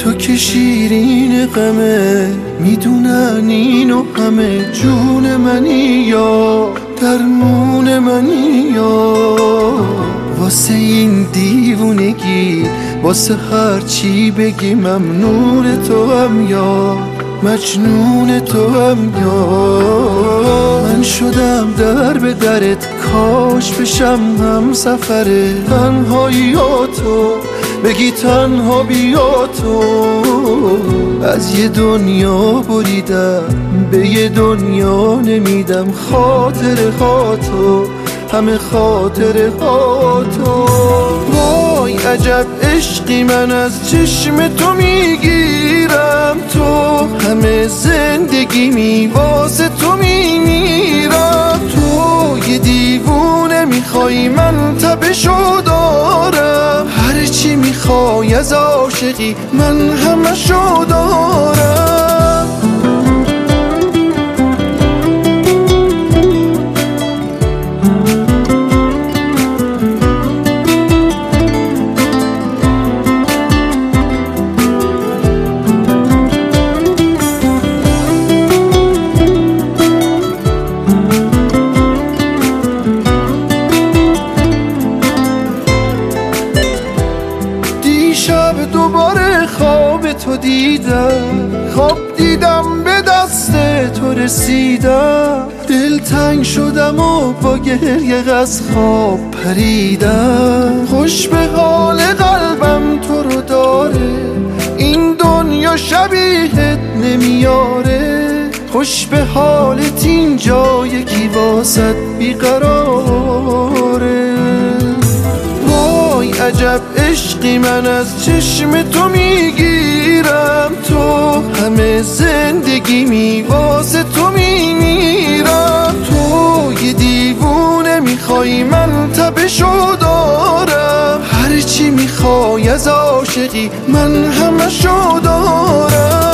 تو که شیرین غمه، میدونن اینو همه، جون منی یا درمون منی یا واسه این دیوونگی، واسه هر چی بگی ممنون تو هم یا مجنون تو هم یا من شدم در به درت، کاش بشم هم سفره تنهاییاتو بگی تنها بیا تو. از یه دنیا بریدم به یه دنیا نمیدم، خاطر هاتو همه خاطر هاتو. وای عجب عشقی من از چشم تو میگیرم، تو همه زندگیمی واسه تو میمیرم. تو یه دیوونه میخوای من تبشو دارم، هر چی میخوای از عاشقی من همشو دارم. شب دوباره خواب تو دیدم، خواب دیدم به دست تو رسیدم، دلتنگ شدم و با گریه از خواب پریدم. خوش به حال قلبم تو رو داره، این دنیا شبیهت نمیاره. خوش به حالت اینجا یکی واسط بیقراره. وای عجب عشقی من از چشم تو میگیرم، تو همه زندگیمی واسه تو میمیرم. تو یه دیوونه میخوای من تبشو دارم، هر چی میخوای از عاشقی من همشو دارم.